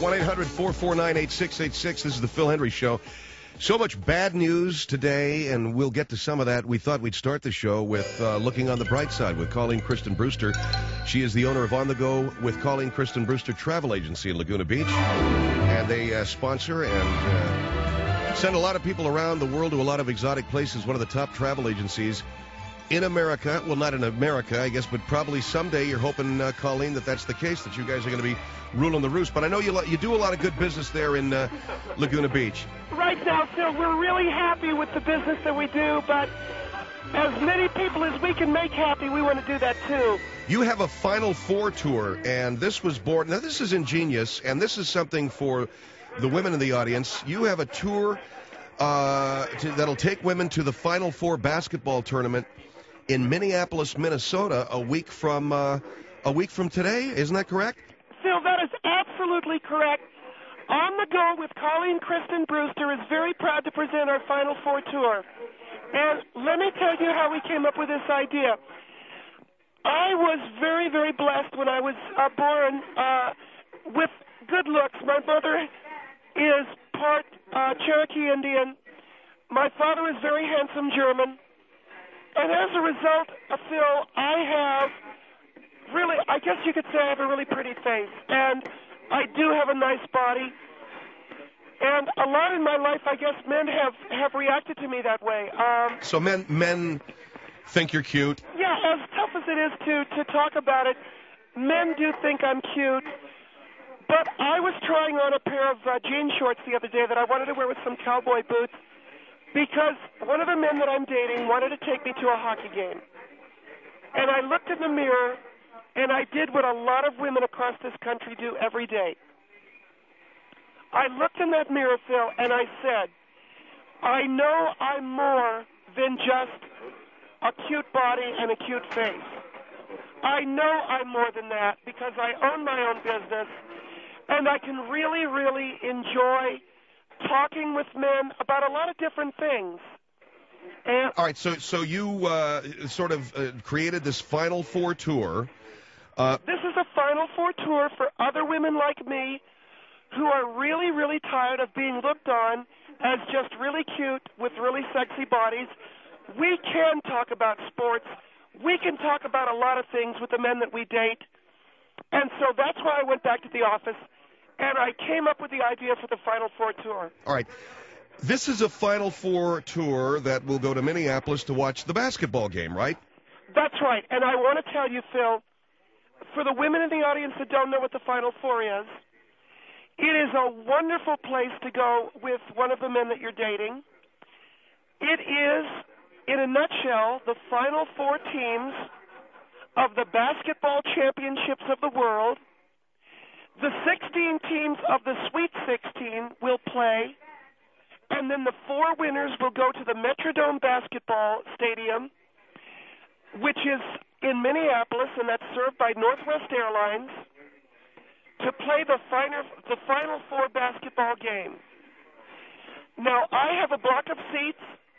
1-800-449-8686. This is the Phil Hendry Show. So much bad news today, and we'll get to some of that. We thought we'd start the show with looking on the bright side with Colleen Kristen Brewster. She is the owner of On the Go with Colleen Kristen Brewster Travel Agency in Laguna Beach. And they sponsor and send a lot of people around the world to a lot of exotic places. One of the top travel agencies in America. Well, not in America, I guess, but probably someday you're hoping, Colleen, that's the case, that you guys are going to be ruling the roost. But I know you do a lot of good business there in Laguna Beach. Right now, Phil, we're really happy with the business that we do, but as many people as we can make happy, we want to do that too. You have a Final Four tour, and this was born. Now, this is ingenious, and this is something for the women in the audience. You have a tour that'll take women to the Final Four basketball tournament in Minneapolis, Minnesota, a week from today. Isn't that correct? Phil, that is absolutely correct. On the Go with Colleen Kristen Brewster is very proud to present our Final Four tour. And let me tell you how we came up with this idea. I was very, very blessed when I was born with good looks. My mother is part Cherokee Indian. My father is very handsome German. And as a result, Phil, I guess you could say I have a really pretty face. And I do have a nice body. And a lot in my life, I guess men have reacted to me that way. So men think you're cute? Yeah, as tough as it is to talk about it, men do think I'm cute. But I was trying on a pair of jean shorts the other day that I wanted to wear with some cowboy boots, because one of the men that I'm dating wanted to take me to a hockey game. And I looked in the mirror, and I did what a lot of women across this country do every day. I looked in that mirror, Phil, and I said, I know I'm more than just a cute body and a cute face. I know I'm more than that because I own my own business, and I can really, really enjoy talking with men about a lot of different things. And all right, so you sort of created this Final Four tour. This is a Final Four tour for other women like me who are really, really tired of being looked on as just really cute with really sexy bodies. We can talk about sports. We can talk about a lot of things with the men that we date. And so that's why I went back to the office, and I came up with the idea for the Final Four tour. All right. This is a Final Four tour that will go to Minneapolis to watch the basketball game, right? That's right. And I want to tell you, Phil, for the women in the audience that don't know what the Final Four is, it is a wonderful place to go with one of the men that you're dating. It is, in a nutshell, the Final Four teams of the basketball championships of the world. The 16 teams of the Sweet 16 will play, and then the 4 winners will go to the Metrodome Basketball Stadium, which is in Minneapolis, and that's served by Northwest Airlines, to play the Final Four basketball game. Now, I have a block of seats,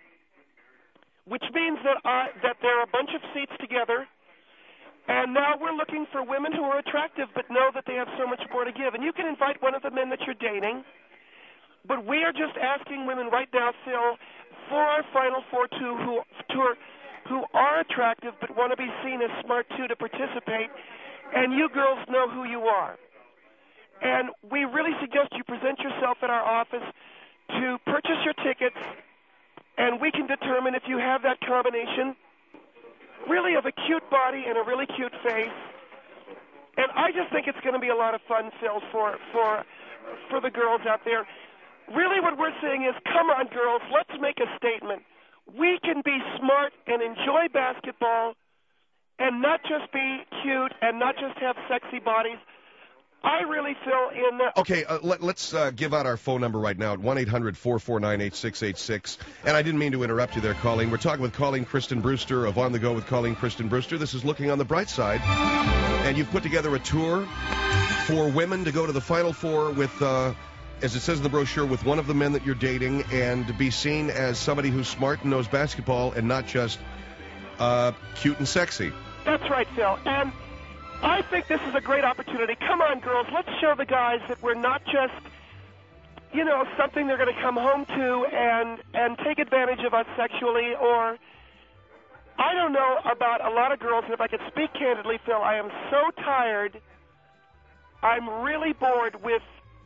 which means that there are a bunch of seats together, and now we're looking for women who are attractive but know that they have so much more to give. And you can invite one of the men that you're dating, but we are just asking women right now, Phil, for our Final Four tour who are attractive but want to be seen as smart, too, to participate, and you girls know who you are. And we really suggest you present yourself at our office to purchase your tickets, and we can determine if you have that combination, really, of a cute body and a really cute face. And I just think it's going to be a lot of fun, Phil, for the girls out there. Really what we're saying is, come on, girls, let's make a statement. We can be smart and enjoy basketball and not just be cute and not just have sexy bodies. I really feel in the... Okay, let's give out our phone number right now at 1-800-449-8686. And I didn't mean to interrupt you there, Colleen. We're talking with Colleen Kristen Brewster of On the Go with Colleen Kristen Brewster. This is Looking on the Bright Side. And you've put together a tour for women to go to the Final Four with, as it says in the brochure, with one of the men that you're dating and to be seen as somebody who's smart and knows basketball and not just cute and sexy. That's right, Phil. And I think this is a great opportunity. Come on, girls, let's show the guys that we're not just, something they're going to come home to and take advantage of us sexually, or I don't know about a lot of girls, and if I could speak candidly, Phil, I am so tired. I'm really bored with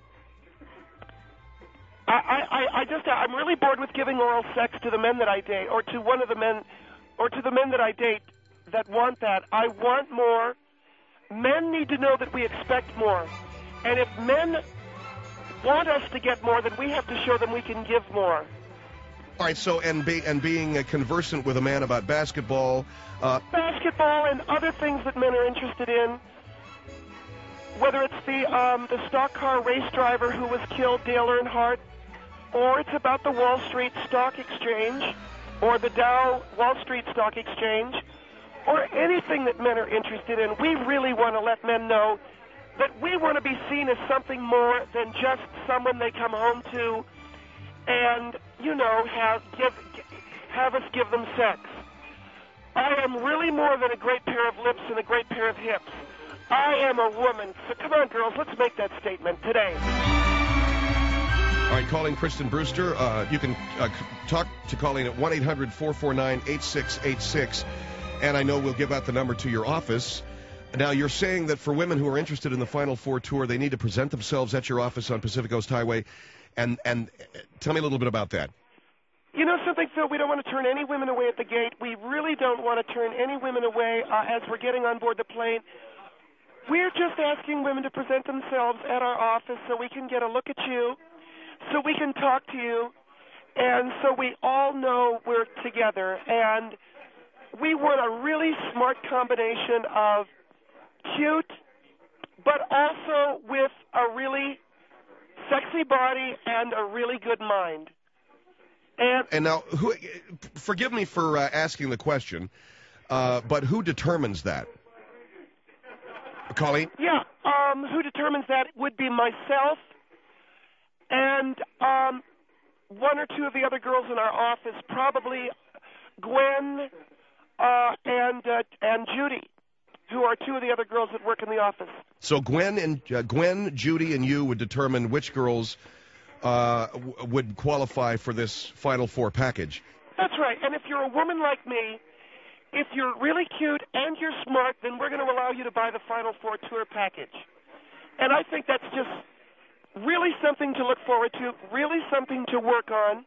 I'm really bored with giving oral sex to the men that I date, or to one of the men, or to the men that I date that want that. I want more. Men need to know that we expect more. And if men want us to get more, then we have to show them we can give more. All right, so being conversant with a man about basketball. Basketball and other things that men are interested in. Whether it's the stock car race driver who was killed, Dale Earnhardt, or it's about the Wall Street Stock Exchange, or the Dow Wall Street Stock Exchange, or anything that men are interested in. We really want to let men know that we want to be seen as something more than just someone they come home to and, have us give them sex. I am really more than a great pair of lips and a great pair of hips. I am a woman. So come on, girls, let's make that statement today. All right, calling Kristen Brewster. You can talk to Colleen at 1-800-449-8686. And I know we'll give out the number to your office. Now, you're saying that for women who are interested in the Final Four tour, they need to present themselves at your office on Pacific Coast Highway. And tell me a little bit about that. You know something, Phil? We don't want to turn any women away at the gate. We really don't want to turn any women away as we're getting on board the plane. We're just asking women to present themselves at our office so we can get a look at you, so we can talk to you, and so we all know we're together. And we want a really smart combination of cute, but also with a really sexy body and a really good mind. And now, forgive me for asking the question, but who determines that? Colleen? Yeah, who determines that would be myself and one or two of the other girls in our office, probably Gwen and Judy, who are two of the other girls that work in the office. So Gwen, Judy, and you would determine which girls would qualify for this Final Four package. That's right. And if you're a woman like me, if you're really cute and you're smart, then we're going to allow you to buy the Final Four tour package. And I think that's just really something to look forward to, really something to work on.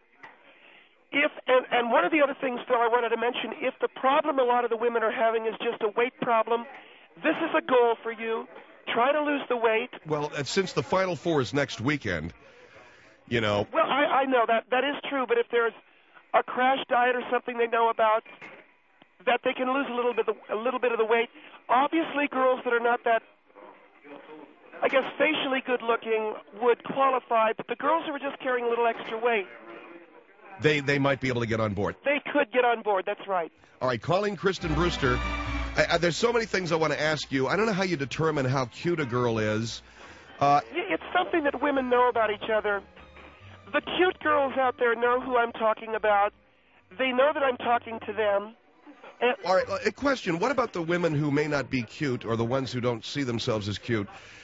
And one of the other things, Phil, I wanted to mention, if the problem a lot of the women are having is just a weight problem, this is a goal for you. Try to lose the weight. Well, since the Final Four is next weekend, Well, I know that is true, but if there's a crash diet or something they know about, that they can lose a little bit of the weight. Obviously, girls that are not that, I guess, facially good-looking would qualify, but the girls who are just carrying a little extra weight, they might be able to get on board. They could get on board, that's right. All right, calling Kristen Brewster. There's so many things I want to ask you. I don't know how you determine how cute a girl is. It's something that women know about each other. The cute girls out there know who I'm talking about. They know that I'm talking to them. All right, a question. What about the women who may not be cute, or the ones who don't see themselves as cute?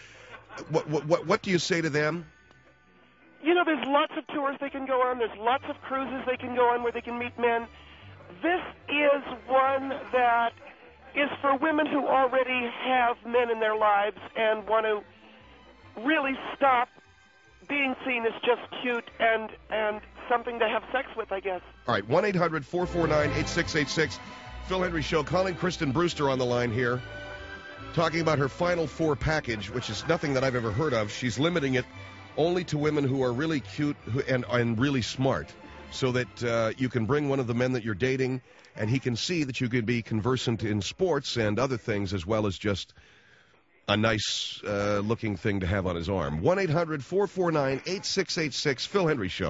What do you say to them? There's lots of tours they can go on. There's lots of cruises they can go on where they can meet men. This is one that is for women who already have men in their lives and want to really stop being seen as just cute and something to have sex with, I guess. All right, 1-800-449-8686. Phil Hendrie Show. Calling Kristen Brewster on the line here, talking about her Final Four package, which is nothing that I've ever heard of. She's limiting it only to women who are really cute and really smart, so that you can bring one of the men that you're dating, and he can see that you could be conversant in sports and other things, as well as just a nice looking thing to have on his arm. 1-800-449-8686. Phil Hendrie Show.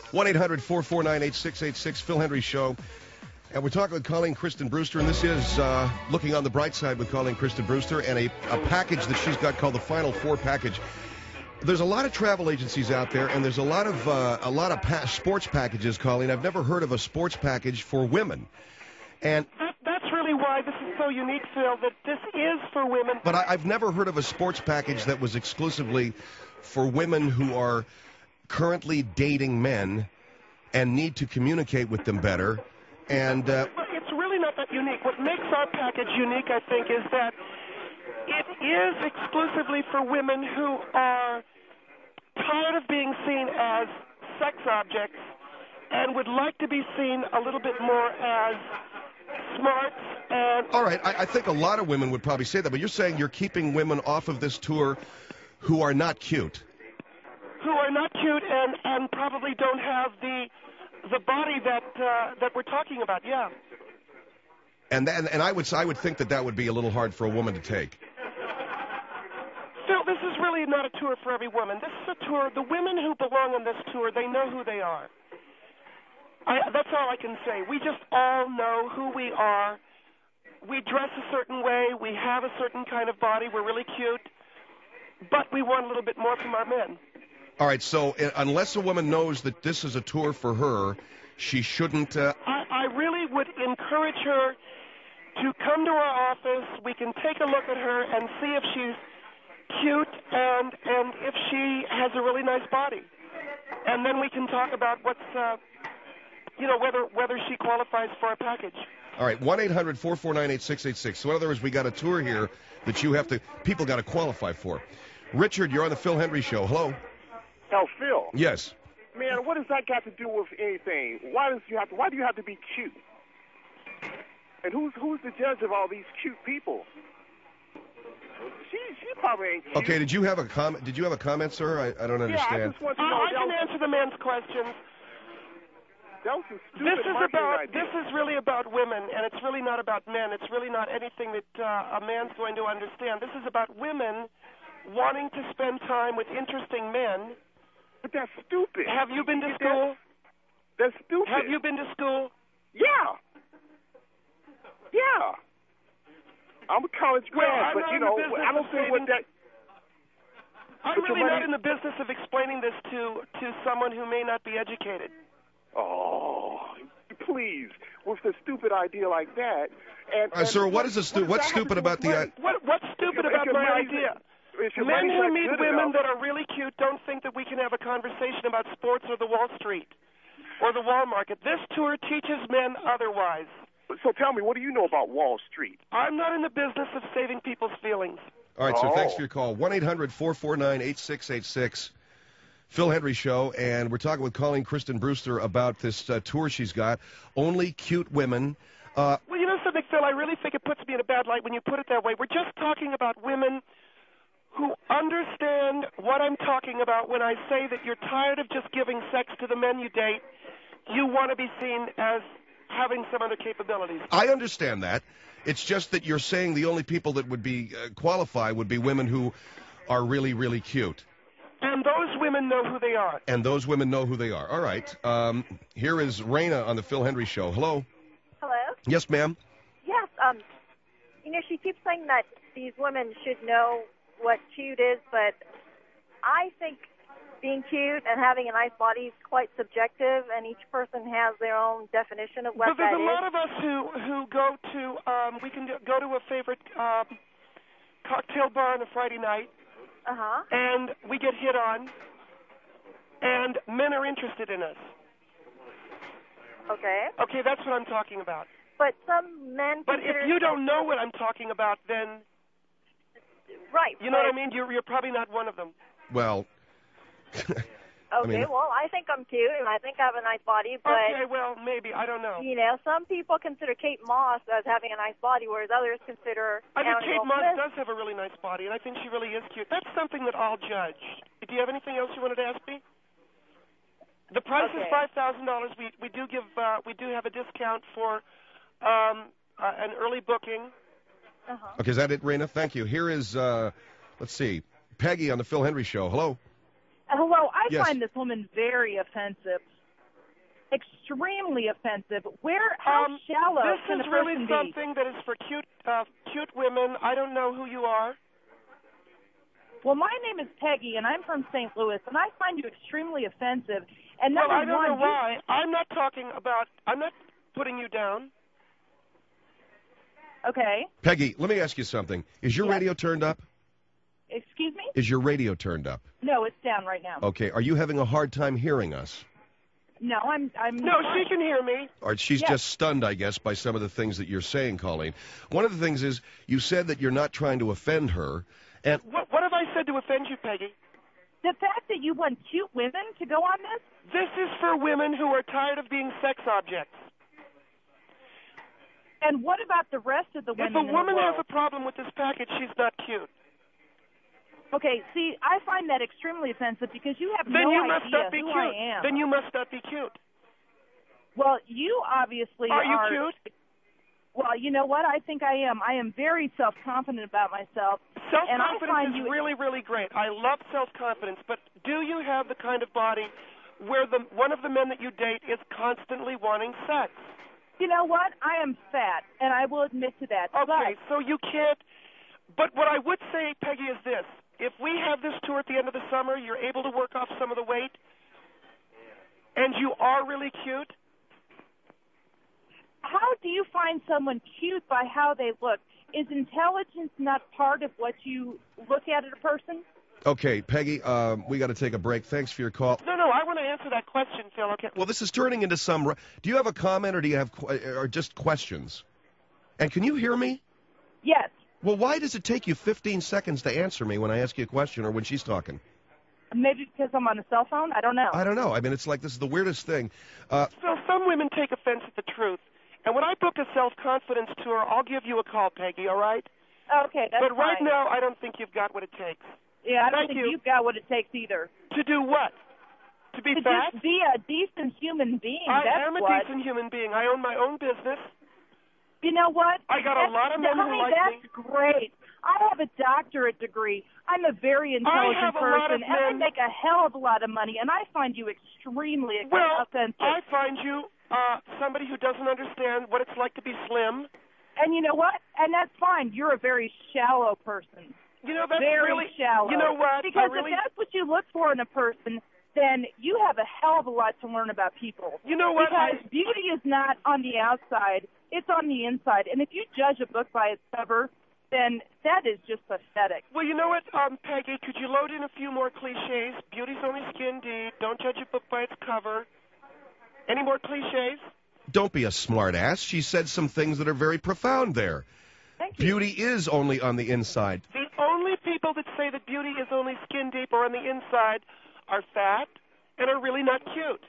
1-800-449-8686, Phil Hendry Show. And we're talking with Colleen Kristen Brewster, and this is Looking on the Bright Side with Colleen Kristen Brewster, and a package that she's got called the Final Four package. There's a lot of travel agencies out there, and there's a lot of sports packages, Colleen. I've never heard of a sports package for women. And that's really why this is so unique, Phil, that this is for women. But I've never heard of a sports package that was exclusively for women who are currently dating men and need to communicate with them better. And well, it's really not that unique. What makes our package unique, I think, is that it is exclusively for women who are tired of being seen as sex objects and would like to be seen a little bit more as smarts. And all right, I think a lot of women would probably say that, but you're saying you're keeping women off of this tour who are not cute. Who are not cute and probably don't have the body that we're talking about, yeah. And I would think that would be a little hard for a woman to take. Phil, this is really not a tour for every woman. This is a tour. The women who belong on this tour, they know who they are. That's all I can say. We just all know who we are. We dress a certain way. We have a certain kind of body. We're really cute. But we want a little bit more from our men. All right, so unless a woman knows that this is a tour for her, she shouldn't... I really would encourage her to come to our office. We can take a look at her and see if she's cute and if she has a really nice body. And then we can talk about what's, whether she qualifies for a package. All right, 1-800-449-8686. So in other words, we got a tour here that people got to qualify for. Richard, you're on the Phil Hendry Show. Hello. Oh, Phil. Yes. Man, what does that got to do with anything? Why do you have to be cute? And who's the judge of all these cute people? She probably ain't cute. Okay, did you have a comment? Did you have a comment, sir? I don't understand. Yeah, I just want to know. I can answer the man's questions. That was a stupid idea. This is really about women, and it's really not about men. It's really not anything that a man's going to understand. This is about women wanting to spend time with interesting men. But that's stupid. Have you been to school? That's stupid. Have you been to school? Yeah. I'm a college grad, but I don't think what that... I'm really not in the business of explaining this to someone who may not be educated. Oh, please, with a stupid idea like that. And sir, what's stupid about the... What's stupid about my idea? Men who meet women that are really cute don't think that we can have a conversation about sports or the Wall Street or the Wall market. This tour teaches men otherwise. So tell me, what do you know about Wall Street? I'm not in the business of saving people's feelings. All right, sir, thanks for your call. 1-800-449-8686, Phil Hendry Show, and we're talking with Colleen Kristen Brewster about this tour she's got, Only Cute Women. Well, you know something, Phil, I really think it puts me in a bad light when you put it that way. We're just talking about women who understand what I'm talking about when I say that you're tired of just giving sex to the men you date. You want to be seen as having some other capabilities. I understand that. It's just that you're saying the only people that would be qualified would be women who are really, really cute. And those women know who they are. And those women know who they are. All right. Here is Raina on the Phil Hendry Show. Hello. Hello? Yes, ma'am. Yes. She keeps saying that these women should know what cute is, but I think being cute and having a nice body is quite subjective, and each person has their own definition of what that is. But there's a lot of us who go to, we can go to a favorite cocktail bar on a Friday night, and we get hit on, and men are interested in us. Okay. Okay, that's what I'm talking about. But some men But if you don't know what I'm talking about, then... Right. You know what I mean? You're probably not one of them. Well... Okay, well, I think I'm cute, and I think I have a nice body, but... Okay, well, maybe. I don't know. Some people consider Kate Moss as having a nice body, whereas others consider... I think Kate Moss does have a really nice body, and I think she really is cute. That's something that I'll judge. Do you have anything else you wanted to ask me? The price is $5,000. We do have a discount for an early booking. Okay, is that it, Raina? Thank you. Here is, let's see, Peggy on the Phil Hendry Show. Hello. Hello. I Yes. find this woman very offensive. extremely offensive. How shallow This can is a really person be? something that is for cute women. I don't know who you are. Well, my name is Peggy, and I'm from St. Louis, and I find you extremely offensive. And Well, I number don't know one, why. I'm not putting you down. Okay. Peggy, let me ask you something. Is your Yes. radio turned up? Excuse me? Is your radio turned up? No, it's down right now. Okay. Are you having a hard time hearing us? No, I'm. No, she can hear me. Or she's Yes. just stunned, I guess, by some of the things that you're saying, Colleen. One of the things is you said that you're not trying to offend her. And What have I said to offend you, Peggy? The fact that you want cute women to go on this? This is for women who are tired of being sex objects. And what about the rest of the women If a in the woman has world? a problem with this package, she's not cute. Okay, see, I find that extremely offensive because you have Then no you must idea not be who cute. I am. Then you must not be cute. Well, you obviously Are you cute? Well, you know what? I think I am. I am very self-confident about myself. And I Self-confidence find is you really, really great. I love self-confidence, but do you have the kind of body where one of the men that you date is constantly wanting sex? You know what? I am fat, and I will admit to that. Okay, so you can't. But what I would say, Peggy, is this. If we have this tour at the end of the summer, you're able to work off some of the weight, and you are really cute. How do you find someone cute by how they look? Is intelligence not part of what you look at a person? okay, Peggy, we got to take a break. Thanks for your call. No, I want to answer that question, Phil. Okay. Well, this is turning into some. Do you have a comment, or do you have, or just questions? And can you hear me? Yes. Well, why does it take you 15 seconds to answer me when I ask you a question or when she's talking? Maybe because I'm on a cell phone? I don't know. I don't know. I mean, it's like this is the weirdest thing. So some women take offense at the truth. And when I book a self-confidence tour, I'll give you a call, Peggy, all right? Okay, that's But right fine. now, I don't think you've got what it takes. Yeah, I don't Thank think you. you've got what it takes either. To do what? To be To fat? just be a decent human being. I That's am a what. decent human being. I own my own business. You know what? I got a lot of men who honey, like that's me. great. I have a doctorate degree. I'm a very intelligent have a lot of person, and I men- make a hell of a lot of money, and I find you extremely Well, offensive. I find you somebody who doesn't understand what it's like to be slim. And you know what? And that's fine. You're a very shallow person. You know, that's Very really shallow. You know what? Because I really, if that's what you look for in a person, then you have a hell of a lot to learn about people. you know what? Because beauty is not on the outside, it's on the inside. And if you judge a book by its cover, then that is just pathetic. Well, you know what, Peggy, could you load in a few more cliches? Beauty's only skin deep. Don't judge a book by its cover. Any more cliches? Don't be a smartass. She said some things that are very profound there. Thank you. Beauty is only on the inside. The only people that say that beauty is only skin deep or on the inside are fat and are really not cute.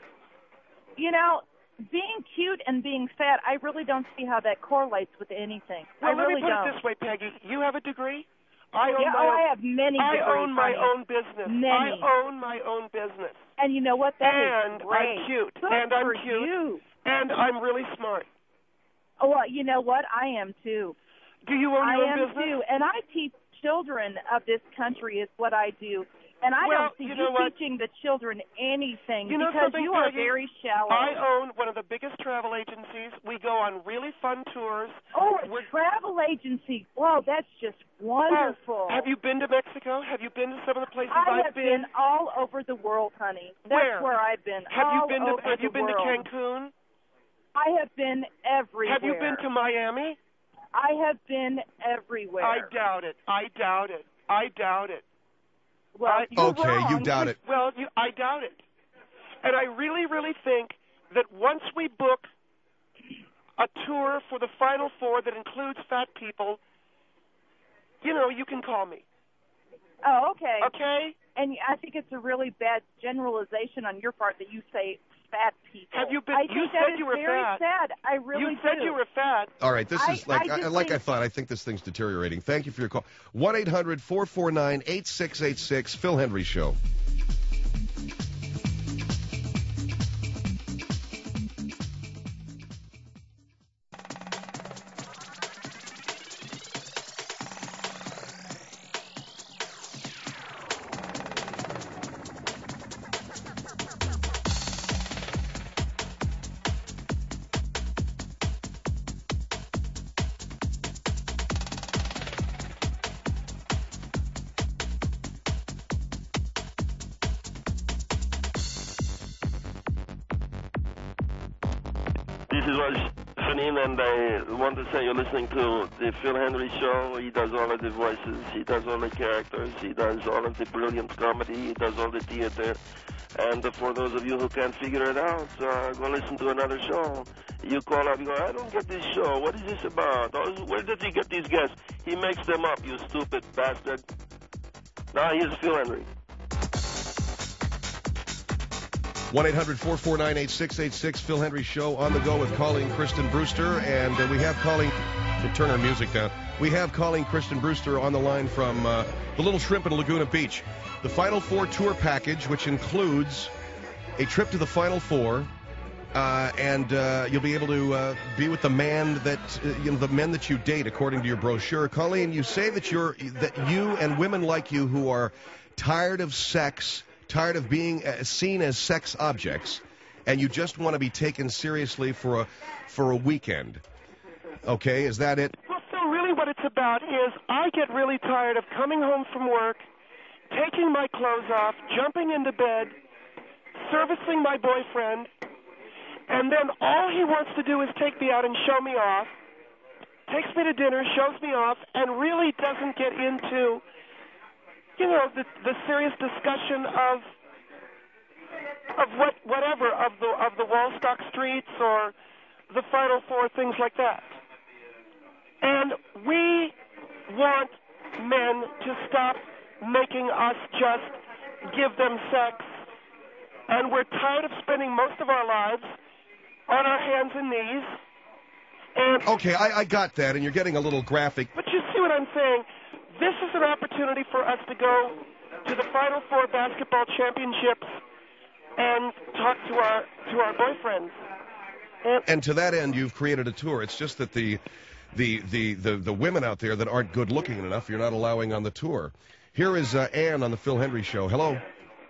You know, being cute and being fat, I really don't see how that correlates with anything. Well, I really let me put don't. it this way, Peggy. You have a degree. I own Yeah, my own. I have many degrees, I own my honey. own business. Many. I own my own business. And you know what? That And is great. I'm cute. Good And I'm for cute. you. And I'm really smart. Oh, well, you know what? I am too. Do you own I your own am business? too. And I teach children of this country is what I do. And I Well, don't see you you know what? teaching the children anything You know because something, you are Peggy? very shallow. I own one of the biggest travel agencies. We go on really fun tours. Oh, a We're- travel agency. Wow, that's just wonderful. Have you been to Mexico? Have you been to some of the places I I've have been all over the world, honey. That's Where? I've been. Have all you been to over Have you the been to world. Cancun? I have been everywhere. Have you been to Miami? I have been everywhere. I doubt it. I doubt it. I doubt it. Well, you're Okay, you wrong. doubt it. Well, I doubt it. And I really, really think that once we book a tour for the Final Four that includes fat people, you know, you can call me. Oh, okay. Okay? And I think it's a really bad generalization on your part that you say fat people. Have you been? I You think said that is you were very fat. sad. I really You said do. you were fat. All right, this is like I just like I think- thought. I think this thing's deteriorating. Thank you for your call. 1-800-449-8686. Phil Hendry Show. This is Janine, and I want to say you're listening to the Phil Henry Show. He does all of the voices. He does all the characters. He does all of the brilliant comedy. He does all the theater. And for those of you who can't figure it out, go listen to another show. You call up, you go, I don't get this show. What is this about? Oh, where does he get these guests? He makes them up, you stupid bastard. Now here's Phil Henry. 1-800-449-8686, Phil Henry Show on the go with Colleen Kristen Brewster. And we have Colleen, turn our music down. We have Colleen Kristen Brewster on the line from the Little Shrimp in Laguna Beach. The Final Four tour package, which includes a trip to the Final Four, and you'll be able to be with the man that, the men that you date, according to your brochure. Colleen, you say that you and women like you who are tired of sex, tired of being seen as sex objects, and you just want to be taken seriously for a weekend. Okay, is that it? Well, so really what it's about is I get really tired of coming home from work, taking my clothes off, jumping into bed, servicing my boyfriend, and then all he wants to do is take me out and show me off, takes me to dinner, shows me off, and really doesn't get into the serious discussion of whatever of the Wallstock Streets or the Final Four, things like that. And we want men to stop making us just give them sex, and we're tired of spending most of our lives on our hands and knees. And okay, I got that, and you're getting a little graphic. But you see what I'm saying? This is an opportunity for us to go to the Final Four basketball championships and talk to our boyfriends. And to that end, you've created a tour. It's just that the women out there that aren't good looking enough, you're not allowing on the tour. Here is Ann on the Phil Henry Show. Hello.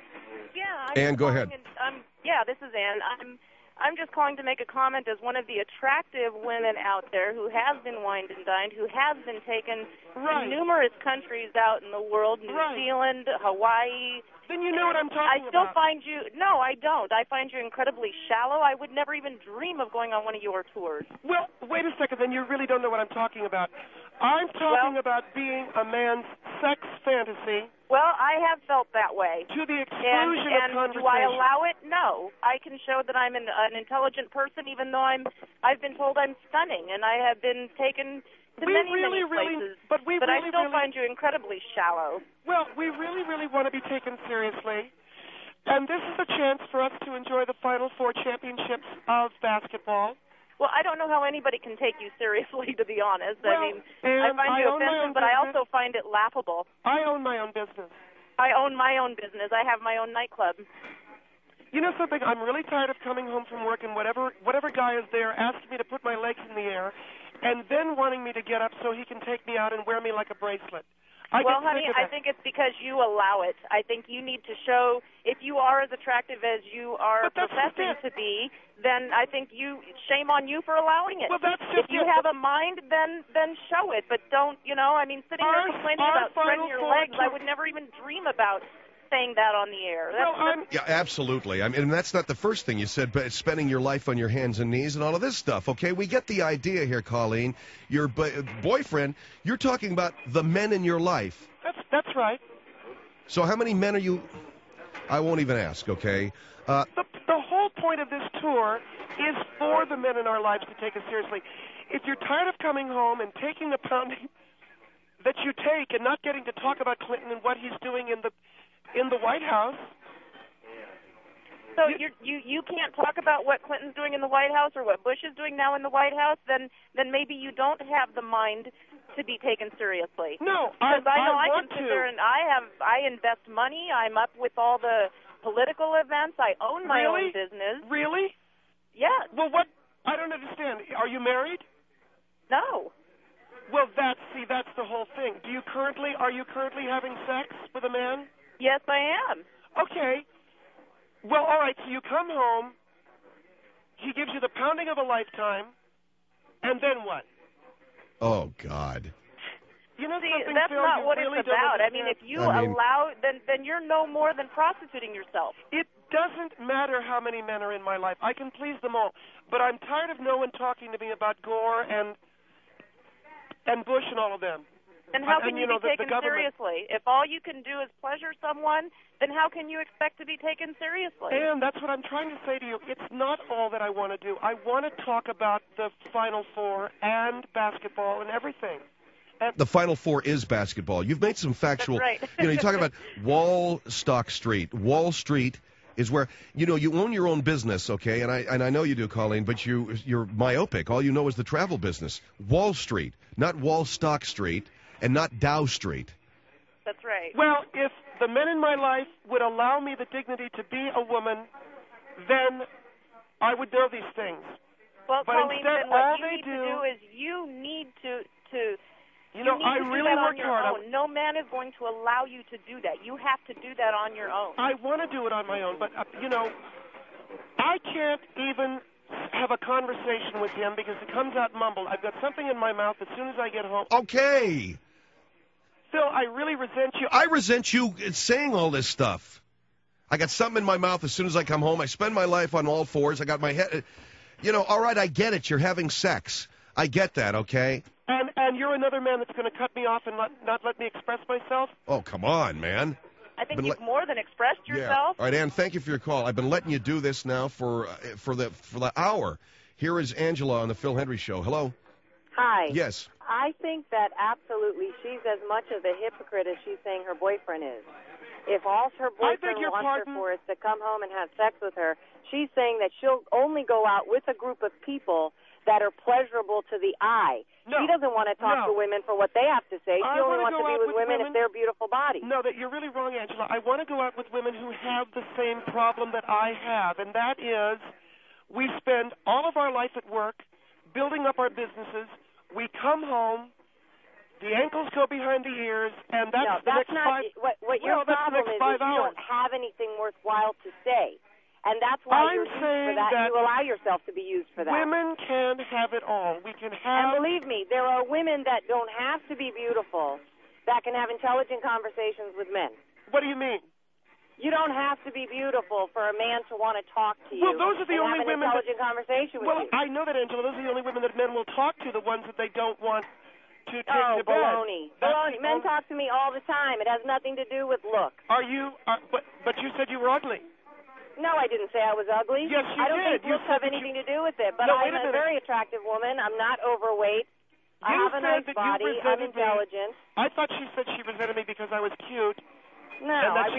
Yeah. Ann, go ahead. This is Ann. I'm just calling to make a comment as one of the attractive women out there who has been wined and dined, who has been taken to numerous countries out in the world, New Zealand, Hawaii. Then you know what I'm talking about. I still find you, no, I don't. I find you incredibly shallow. I would never even dream of going on one of your tours. Well, wait a second, then you really don't know what I'm talking about. I'm talking about being a man's sex fantasy. Well, I have felt that way. To the exclusion of conversation. Do I allow it? No. I can show that I'm an intelligent person, even though I've been told I'm stunning, and I have been taken to many places. But I still find you incredibly shallow. Well, we really, really want to be taken seriously, and this is a chance for us to enjoy the Final Four championships of basketball. Well, I don't know how anybody can take you seriously, to be honest. Well, I find you offensive, but I also find it laughable. I own my own business. I own my own business. I have my own nightclub. You know something? I'm really tired of coming home from work and whatever guy is there asks me to put my legs in the air and then wanting me to get up so he can take me out and wear me like a bracelet. Well, honey, I think it's because you allow it. I think you need to show, if you are as attractive as you are professing to be, then I think shame on you for allowing it. Well, that's just if you have a mind, then show it, but don't, sitting there complaining about spreading your legs, I would never even dream about saying that on the air. Yeah, absolutely. I mean, that's not the first thing you said, but spending your life on your hands and knees and all of this stuff. Okay, we get the idea here, Colleen. Your boyfriend, you're talking about the men in your life. That's right. So how many men are you? I won't even ask, okay? The whole point of this tour is for the men in our lives to take us seriously. If you're tired of coming home and taking the pounding that you take and not getting to talk about Clinton and what he's doing in the White House. So you can't talk about what Clinton's doing in the White House or what Bush is doing now in the White House, then maybe you don't have the mind to be taken seriously. No, because I know I want can sit there and I invest money. I'm up with all the political events. I own my own business. Really? Yes. Well, what? I don't understand. Are you married? No. Well, that's the whole thing. Are you currently having sex with a man? Yes, I am. Okay. Well, all right, so you come home, he gives you the pounding of a lifetime, and then what? Oh, God. You know, that's not what it's about. I mean, if you allow, then you're no more than prostituting yourself. doesn't matter how many men are in my life. I can please them all. But I'm tired of no one talking to me about Gore and Bush and all of them. Then how can you be the taken government. seriously? If all you can do is pleasure someone, then how can you expect to be taken seriously? And that's what I'm trying to say to you. It's not all that I want to do. I want to talk about the Final Four and basketball and everything. The Final Four is basketball. You've made some factual. That's right. You talk about Wall Street. Wall Street is where you own your own business, okay? And I know you do, Colleen, but you're myopic. All you know is the travel business. Wall Street, not Wall Stock Street, and not Dow Street. That's right. Well, if the men in my life would allow me the dignity to be a woman, then I would know these things. Well, but Colleen, instead, then what all you they need to do is you need to I really do that on worked your hard. own. No man is going to allow you to do that. You have to do that on your own. I want to do it on my own, but, I can't even have a conversation with him because it comes out mumbled. I've got something in my mouth as soon as I get home. Okay. Phil, I really resent you. I resent you saying all this stuff. I got something in my mouth as soon as I come home. I spend my life on all fours. I got my head. All right, I get it. You're having sex. I get that, okay? And you're another man that's going to cut me off and not let me express myself? Oh, come on, man. I think you've more than expressed yourself. Yeah. All right, Ann, thank you for your call. I've been letting you do this now for the hour. Here is Angela on the Phil Hendry Show. Hello. Hi. Yes. I think that absolutely she's as much of a hypocrite as she's saying her boyfriend is. If all her boyfriend wants her for is to come home and have sex with her, she's saying that she'll only go out with a group of people that are pleasurable to the eye. No. She doesn't want to talk to women for what they have to say. She only wants to be with women if they're beautiful bodies. No, that you're really wrong, Angela. I want to go out with women who have the same problem that I have, and that is we spend all of our life at work building up our businesses. We come home, the ankles go behind the ears, and that's the next not, 5 what your problem is you don't have anything worthwhile to say. And that's why you're used for that. You allow yourself to be used for that. Women can have it all. We can have... And believe me, there are women that don't have to be beautiful that can have intelligent conversations with men. What do you mean? You don't have to be beautiful for a man to want to talk to you. Well, those are the only women have an intelligent conversation with you. Well, I know that, Angela. Those are the only women that men will talk to, the ones that they don't want to take to bed. Baloney. Baloney. Men talk to me all the time. It has nothing to do with looks. But you said you were ugly. No, I didn't say I was ugly. Yes, you did. I don't think looks have anything to do with it. But I'm a very attractive woman. I'm not overweight. I have a nice body. I'm intelligent. I thought she said she resented me because I was cute. No,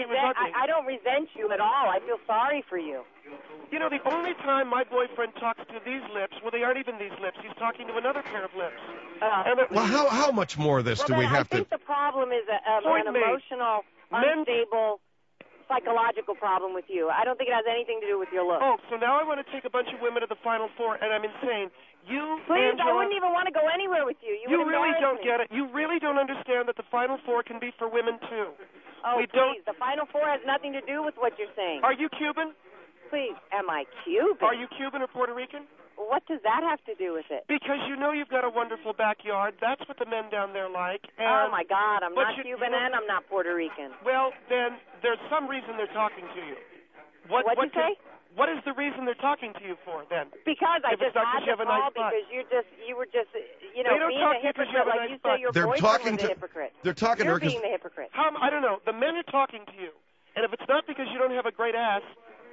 I don't resent you at all. I feel sorry for you. The only time my boyfriend talks to these lips, well, they aren't even these lips. He's talking to another pair of lips. Well, how much more of this do we have to... I think the problem is an emotional, unstable, psychological problem with you. I don't think it has anything to do with your looks. Oh, so now I want to take a bunch of women to the Final Four, and I'm insane. Please, Angela, I wouldn't even want to go anywhere with you. You really don't get it. You really don't understand that the Final Four can be for women, too. Oh, please. The Final Four has nothing to do with what you're saying. Are you Cuban? Please. Am I Cuban? Are you Cuban or Puerto Rican? What does that have to do with it? Because you've got a wonderful backyard. That's what the men down there like. Oh, my God. I'm not Cuban and I'm not Puerto Rican. Well, then there's some reason they're talking to you. What'd you say? What is the reason they're talking to you for, then? Because I just had to call because you were just being a hypocrite like you say your boyfriend was a hypocrite. They're talking to her because... You're being the hypocrite. I don't know. The men are talking to you. And if it's not because you don't have a great ass...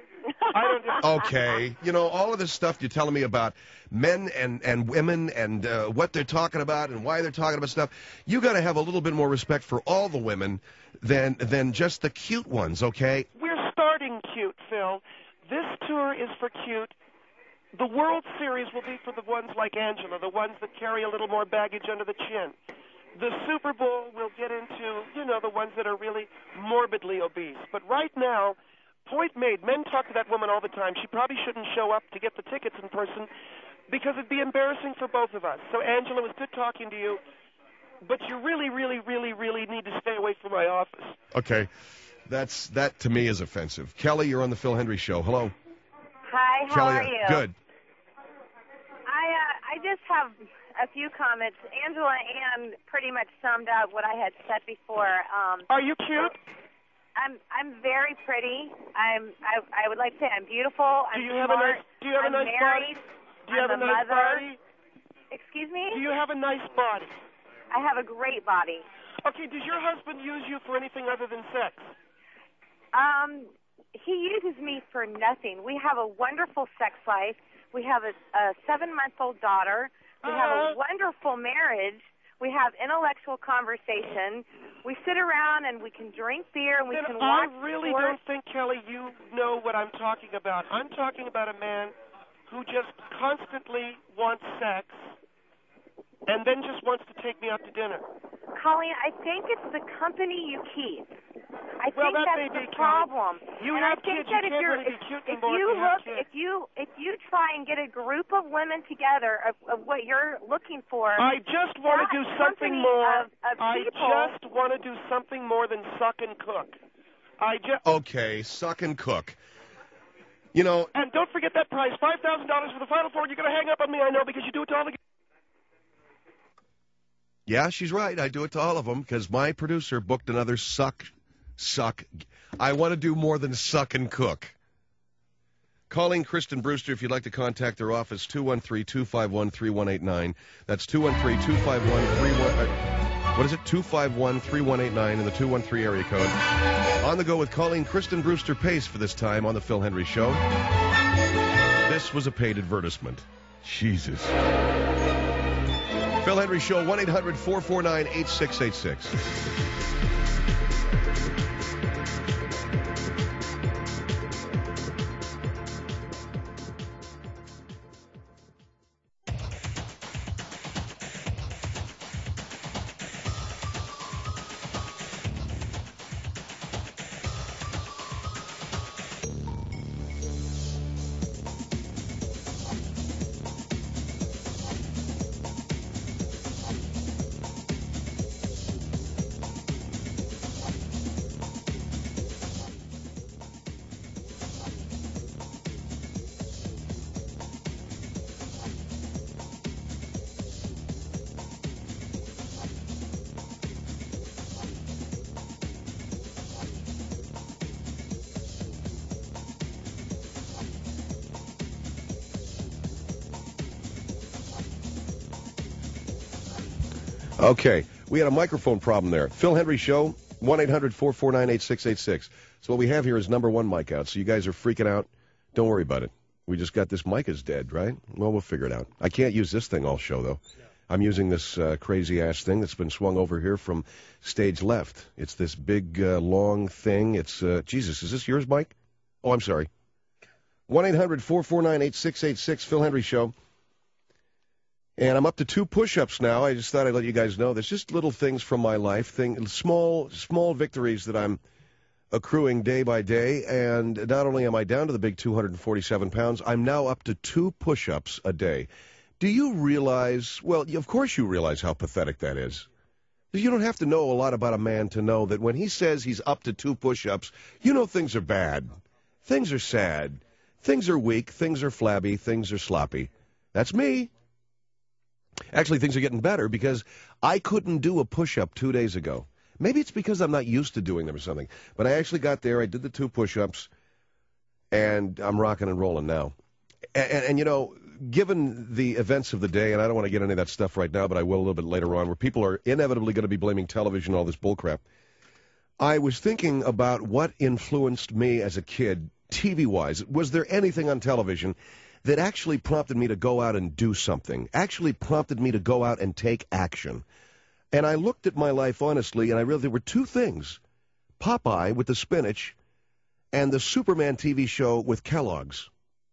I don't okay. All of this stuff you're telling me about men and women and what they're talking about and why they're talking about stuff, you got to have a little bit more respect for all the women than just the cute ones, okay? We're starting cute, Phil. This tour is for cute. The World Series will be for the ones like Angela, the ones that carry a little more baggage under the chin. The Super Bowl will get into, the ones that are really morbidly obese. But right now... Point made. Men talk to that woman all the time. She probably shouldn't show up to get the tickets in person because it'd be embarrassing for both of us. So, Angela, it was good talking to you, but you really, really, really, really need to stay away from my office. Okay. That, to me, is offensive. Kelly, you're on the Phil Hendry Show. Hello. Hi, how Kelly, are you? Good. I just have a few comments. Angela Ann pretty much summed up what I had said before. Are you cute? I'm very pretty. I would like to say I'm beautiful. I'm smart. Do you have a nice married. body? Do you have I'm a nice mother. body? Excuse me? Do you have a nice body? I have a great body. Okay, does your husband use you for anything other than sex? He uses me for nothing. We have a wonderful sex life. We have a 7-month-old daughter. We have a wonderful marriage. We have intellectual conversation. We sit around and we can drink beer and we can watch I really sports. don't think, Kelly, you know what I'm talking about. I'm talking about a man who just constantly wants sex and then just wants to take me out to dinner. Colleen, I think it's the company you keep. I Well, think that that's may be, the problem. You and have I think kids. that You can't really be cute anymore. if you try and get a group of women together of what you're looking for, I just want to do something more. I just want to do something more than suck and cook. Okay, suck and cook. You know. And don't forget that price, $5,000 for the Final Four. You're going to hang up on me, I know, because you do it to all the. Yeah, she's right. I do it to all of them because my producer booked another suck. I want to do more than suck and cook. Calling Kristen Brewster, if you'd like to contact her office, 213-251-3189. That's 213-251-3189. What is it? 251-3189 in the 213 area code. On the go with Calling Kristen Brewster Pace for this time on the Phil Hendry Show. This was a paid advertisement. Jesus. Phil Hendry Show, 1-800-449-8686. Okay, we had a microphone problem there. Phil Hendry Show, 1-800-449-8686. So what we have here is number one mic out. So you guys are freaking out. Don't worry about it. We just got this mic is dead, right? Well, we'll figure it out. I can't use this thing all show, though. No. I'm using this crazy-ass thing that's been swung over here from stage left. It's this big, long thing. It's, Jesus, is this yours, Mike? Oh, I'm sorry. 1-800-449-8686, Phil Hendry Show. And I'm up to 2 push-ups now. I just thought I'd let you guys know. There's just little things from my life, small victories that I'm accruing day by day. And not only am I down to the big 247 pounds, I'm now up to 2 push-ups a day. Do you realize, well, of course you realize how pathetic that is. You don't have to know a lot about a man to know that when he says he's up to 2 push-ups, you know things are bad. Things are sad. Things are weak. Things are flabby. Things are sloppy. That's me. Actually, things are getting better because I couldn't do a push-up 2 days ago. Maybe it's because I'm not used to doing them or something. But I actually got there. I did the 2 push-ups, and I'm rocking and rolling now. And you know, given the events of the day, and I don't want to get into that stuff right now, but I will a little bit later on, where people are inevitably going to be blaming television and all this bullcrap, I was thinking about what influenced me as a kid, TV-wise. Was there anything on television that actually prompted me to go out and do something, actually prompted me to go out and take action? And I looked at my life honestly, and I realized there were 2 things. Popeye with the spinach and the Superman TV show with Kellogg's.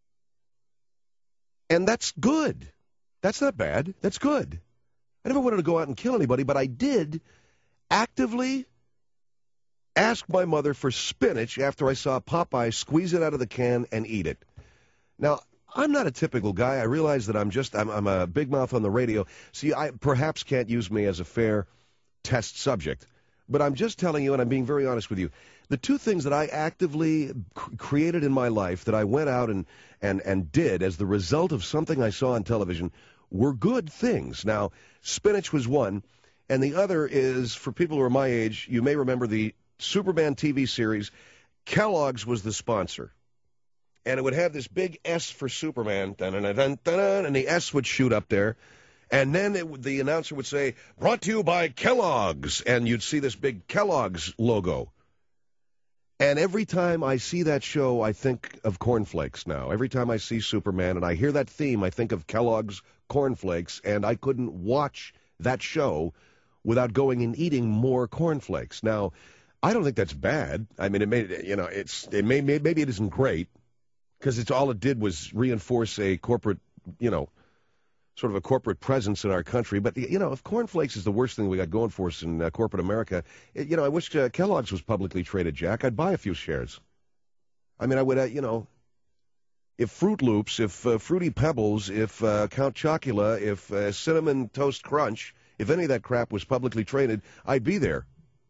And that's good. That's not bad. That's good. I never wanted to go out and kill anybody, but I did actively ask my mother for spinach after I saw Popeye squeeze it out of the can and eat it. Now, I'm not a typical guy. I realize that I'm a big mouth on the radio, so I perhaps can't use me as a fair test subject. But I'm just telling you, and I'm being very honest with you, the 2 things that I actively created in my life that I went out and did as the result of something I saw on television were good things. Now, spinach was one, and the other is, for people who are my age, you may remember the Superman TV series, Kellogg's was the sponsor. And it would have this big S for Superman, dun-dun-dun-dun-dun, and the S would shoot up there. And then the announcer would say, brought to you by Kellogg's. And you'd see this big Kellogg's logo. And every time I see that show, I think of cornflakes now. Every time I see Superman and I hear that theme, I think of Kellogg's cornflakes. And I couldn't watch that show without going and eating more cornflakes. Now, I don't think that's bad. I mean, maybe it isn't great. Because it's all it did was reinforce a corporate, sort of a corporate presence in our country. But, if cornflakes is the worst thing we got going for us in corporate America, I wish Kellogg's was publicly traded, Jack. I'd buy a few shares. I mean, I would, if Fruit Loops, if Fruity Pebbles, if Count Chocula, if Cinnamon Toast Crunch, if any of that crap was publicly traded, I'd be there.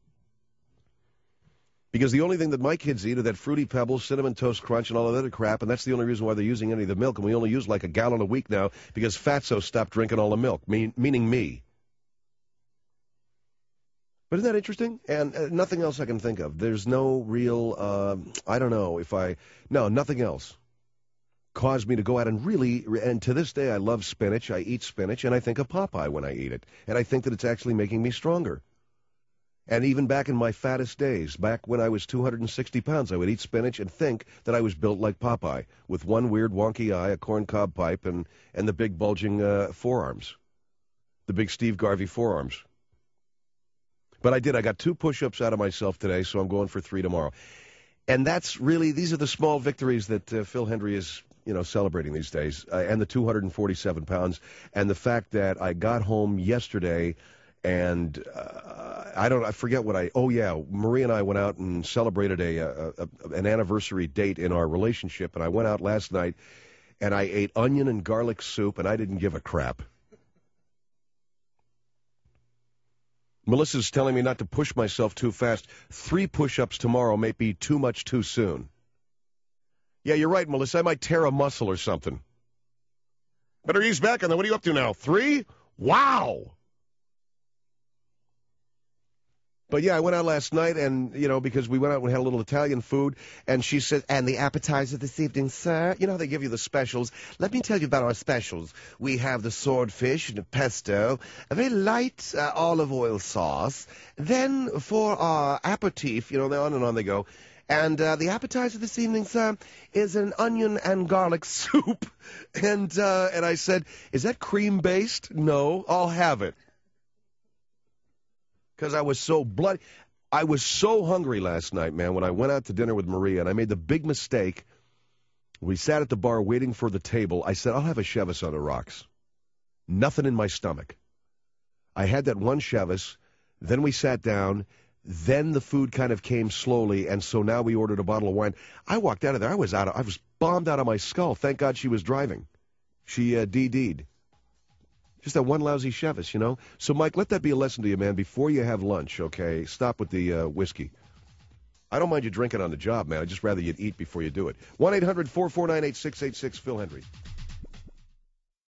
Because the only thing that my kids eat are that Fruity Pebbles, Cinnamon Toast Crunch, and all that other crap, and that's the only reason why they're using any of the milk, and we only use like a gallon a week now because Fatso stopped drinking all the milk, meaning me. But isn't that interesting? And nothing else I can think of. There's no real, nothing else caused me to go out and and to this day I love spinach, I eat spinach, and I think of Popeye when I eat it. And I think that it's actually making me stronger. And even back in my fattest days, back when I was 260 pounds, I would eat spinach and think that I was built like Popeye, with one weird wonky eye, a corncob pipe, and the big bulging forearms, the big Steve Garvey forearms. But I did. I got 2 push-ups out of myself today, so I'm going for 3 tomorrow. And these are the small victories that Phil Hendrie is, celebrating these days, and the 247 pounds, and the fact that I got home yesterday. And I forget what Marie and I went out and celebrated an anniversary date in our relationship. And I went out last night and I ate onion and garlic soup and I didn't give a crap. Melissa's telling me not to push myself too fast. 3 push-ups tomorrow may be too much too soon. Yeah, you're right, Melissa. I might tear a muscle or something. Better ease back on that. What are you up to now? 3? Wow! But, yeah, I went out last night, and, because we went out and had a little Italian food, and she said, and the appetizer this evening, sir? You know how they give you the specials? Let me tell you about our specials. We have the swordfish and a pesto, a very light olive oil sauce. Then for our aperitif, on and on they go. And the appetizer this evening, sir, is an onion and garlic soup. And I said, is that cream-based? No, I'll have it. Because I was so bloody. I was so hungry last night, man, when I went out to dinner with Maria, and I made the big mistake. We sat at the bar waiting for the table. I said, I'll have a Chivas on the rocks. Nothing in my stomach. I had that one Chivas. Then we sat down. Then the food kind of came slowly, and so now we ordered a bottle of wine. I walked out of there. I was bombed out of my skull. Thank God she was driving. She DD'd. Just that one lousy Chivas, So, Mike, let that be a lesson to you, man. Before you have lunch, okay, stop with the whiskey. I don't mind you drinking on the job, man. I'd just rather you'd eat before you do it. 1-800-449-8686, Phil Hendrie.